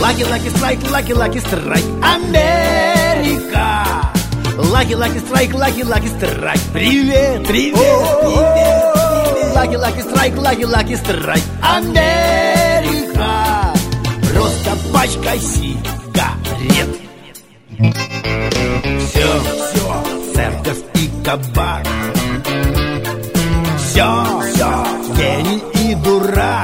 Lucky, lucky strike, lucky, lucky strike, Америка. Lucky, lucky strike, lucky, lucky strike. Привет, привет, привет. Lucky, lucky strike, lucky, lucky strike, Америка. Просто пачка сигарет. Все, церковь и кабак. Все, гений и дурак.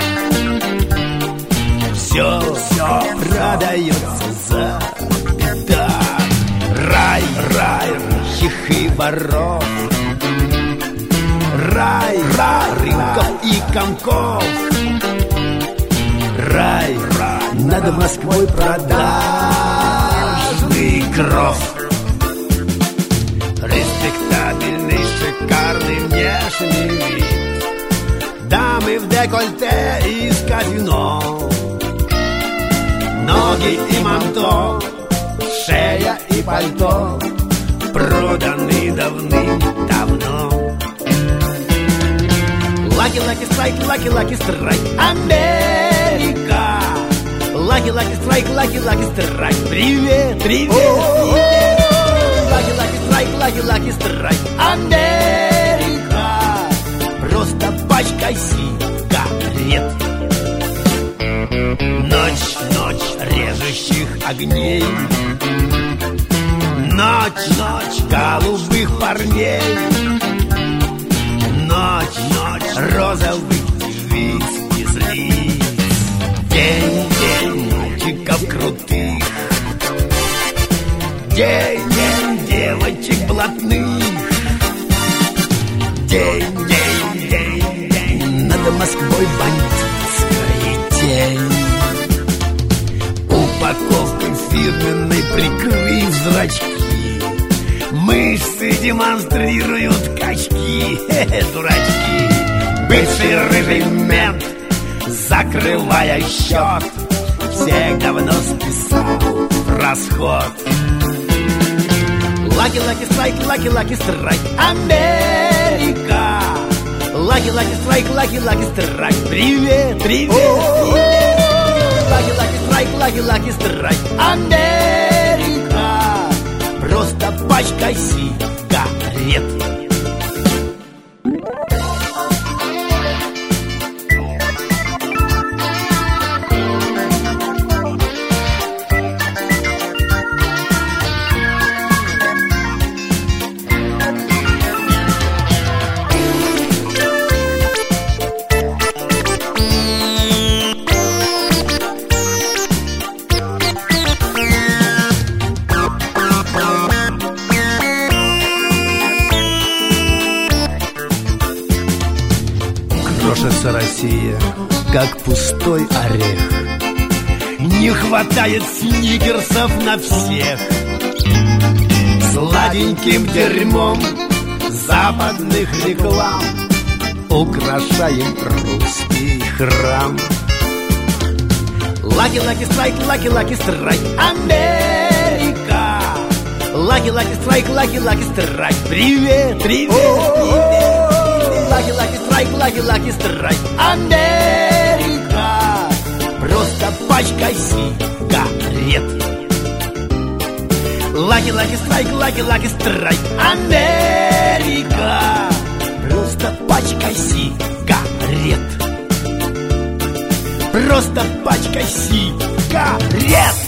Все продается за пятак. Рай, рыщих и воров. Рай, рынков и комков. Рай, над Москвой продажный кров. Респектабельный, шикарный внешний вид. Дамы в декольте из казино. Ноги и манто, шея и пальто проданы давным-давно. Lucky, lucky strike, lucky, lucky strike, Америка. Lucky, lucky strike, lucky, lucky strike. Привет, привет, привет. Lucky, lucky strike, lucky, lucky strike, Америка. Просто пачка сигарет. Ночь режущих огней. Ночь голубых парней. Ночь розовых девиц без лиц. День мальчиков крутых. День девочек блатных. День над Москвой бандитской тень. Упаковкой фирменной прикрыв зрачки. Мышцы демонстрируют качки. Дурачки. Бывший рыжий мент, закрывая счет, всех давно списал в расход. Lucky, lucky strike, lucky, lucky strike, Америка. Lucky, lucky strike, lucky, lucky strike. Привет, привет, привет. Lucky, lucky strike, lucky, lucky strike, Америка. Просто пачка сигарет. Крошится Россия, как пустой орех. Не хватает сникерсов на всех. Сладеньким дерьмом западных реклам украшаем русский храм. Lucky, lucky strike, lucky, lucky strike, Америка. Lucky, lucky strike, lucky, lucky strike. Привет, привет, привет. Lucky, lucky strike, lucky, lucky strike, Америка. Просто пачка сигарет. Lucky, lucky strike, lucky, lucky strike, Америка. Просто пачка сигарет. Просто пачка сигарет.